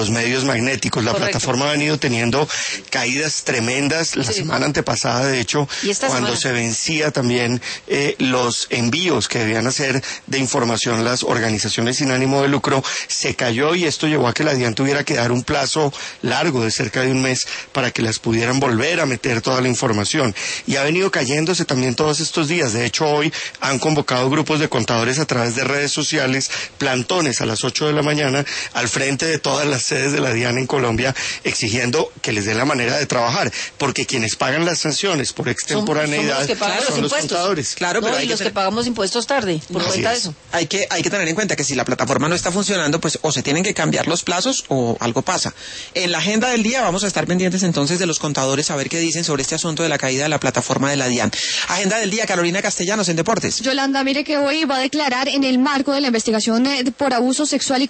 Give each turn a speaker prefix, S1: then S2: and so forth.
S1: los medios magnéticos. La plataforma ha venido teniendo caídas tremendas. La semana antepasada, de hecho, cuando se vencía también los envíos que debían hacer de información las organizaciones sin ánimo de lucro, se cayó, y esto llevó a que la DIAN tuviera que dar un plazo largo de cerca de un mes para que las pudieran volver a meter toda la información. Y ha venido cayéndose también todos estos días. De hecho, hoy han convocado grupos de contadores a través de redes sociales, plantones a las 8 de la mañana al frente de todas las sedes de la DIAN en Colombia, exigiendo que les den la manera de trabajar, porque quienes pagan las sanciones por extemporaneidad son los contadores.
S2: Claro, pero
S3: y los que pagamos impuestos tarde, por cuenta de eso.
S2: Hay que tener en cuenta que si la plataforma no está funcionando, pues o se tienen que cambiar los plazos o algo pasa. En la agenda del día vamos a estar pendientes entonces de los contadores a ver qué dicen sobre este asunto de la caída de la plataforma de la DIAN. Agenda del día, Carolina Castellanos en Deportes.
S4: Yolanda, mire que hoy va a declarar en el marco de la investigación por abuso sexual y